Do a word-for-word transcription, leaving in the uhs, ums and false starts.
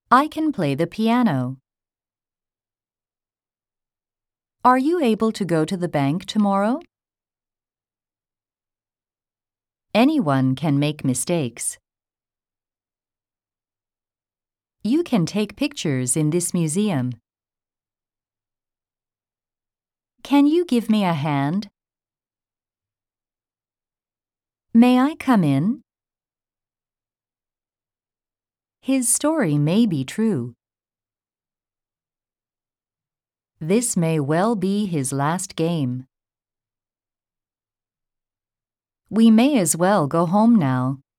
I can play the piano. Are you able to go to the bank tomorrow? Anyone can make mistakes. You can take pictures in this museum. Can you give me a hand? May I come in? His story may be true. This may well be his last game. We may as well go home now.